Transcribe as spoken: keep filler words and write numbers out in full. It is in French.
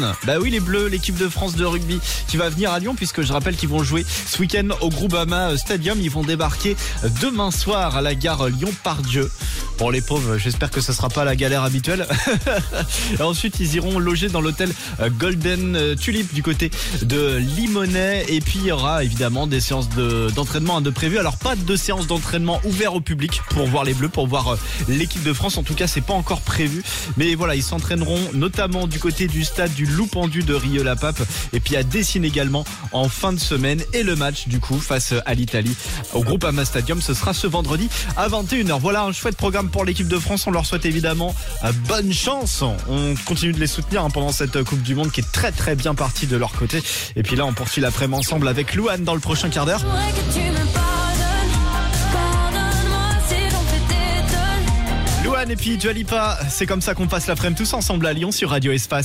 Louane. Bah oui, les Bleus, l'équipe de France de rugby qui va venir à Lyon, puisque je rappelle qu'ils vont jouer ce week-end au Groupama Stadium. Ils vont débarquer demain soir à la gare Lyon-Pardieu. Pour les pauvres, j'espère que ce sera pas la galère habituelle. Et ensuite, ils iront loger dans l'hôtel Golden Tulip du côté de Limonest. Et puis, il y aura évidemment des séances de, d'entraînement de prévues. Alors, pas de séance d'entraînement ouvert au public pour voir les Bleus, pour voir l'équipe de France. En tout cas, c'est pas encore prévu. Mais voilà, ils s'entraîneront notamment du côté du stade du Loup Pendu de Rieux-la-Pape. Et puis à Dessines également en fin de semaine. Et le match, du coup, face à l'Italie au Groupama Stadium, ce sera ce vendredi à vingt et une heures. Voilà un chouette programme pour l'équipe de France. On leur souhaite évidemment bonne chance. On continue de les soutenir hein, pendant cette Coupe du Monde qui est très très bien partie de leur côté. Et puis là, on poursuit l'après-midi ensemble avec Louane dans le prochain quart d'heure. Louane et puis Dua Lipa, c'est comme ça qu'on passe l'après-midi tous ensemble à Lyon sur Radio Espace.